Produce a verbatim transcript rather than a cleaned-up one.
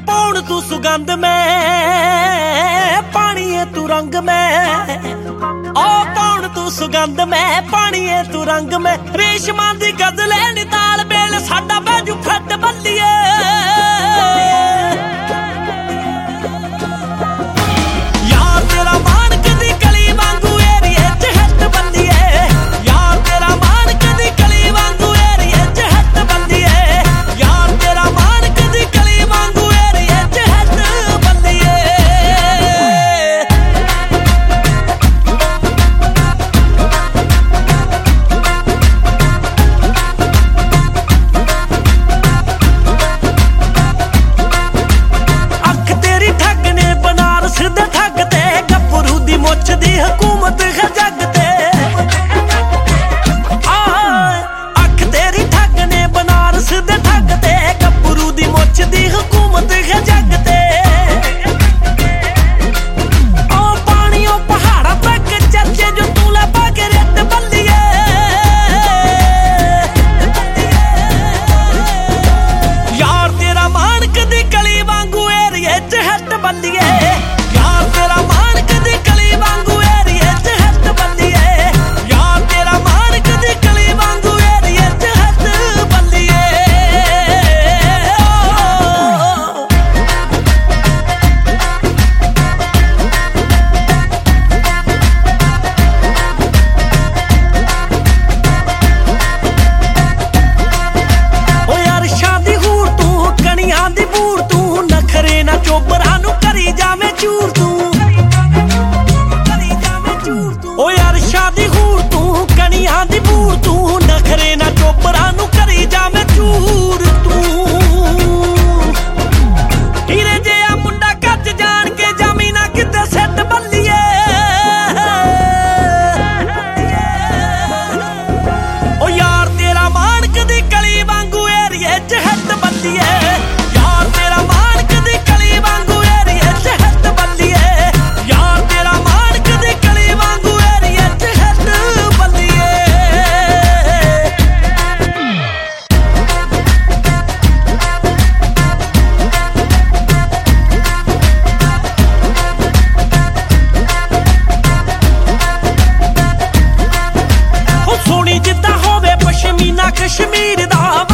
पौन तू सुगंध में पानी है तू रंग में ओ पौन तू सुगंध में पानी है तू रंग में रेशमां दी गजले नी ताल बेल साडा बाजू फट बल्लिए यार तेरा मान कदी कली वांगू एरिए च हट बल्लिए यार तेरा मान कदी कली वांगू एरिए च हट बल्लिए यार तेरा मान कदी कली वांगू एरिए च हट बल्लिए अख तेरी ठग ने बनारस दे ठग ते गभरू दी मुछ दी हुकूमत है जग ते अख तेरी ठग ने बनारस दे ठग ते गभरू दी मुछ दी हुकूमत है जग ते ओ पानियों पहाड़ा तक चर्चे जो तू ला पाके रेत बल्लिए यार तेरा मान कदी कली वांगू एरिए च हट बल्लिए यार तेरा मान कदी कली वांगू एरिए च हट बल्लिए यार तेरा मान कदी कली वांगू एरिए च हट बल्लिए ओ यार शादी हूर तू कणियां दी बूर तू नखरे ना चोबरा नू करी जावे चूर तू ओ यार शादी हूर तू कणियां दी बूर तू नखरे ना चोबरा नू करी जावे चूर तू हीरे जिहा मुंडा कच जान के जामी ना किते सैट बल्लिए ओ यार तेरा मान कदी कली वांगू एरिए च हट बल्लिए यार तेरा मान कदी कली वांगू एरिए च हट बल्लिए यार तेरा मान कदी कली वांगू एरिए च हट बल्लिए हो सोनी जिद्दां होवे पश्मीना कश्मीर दा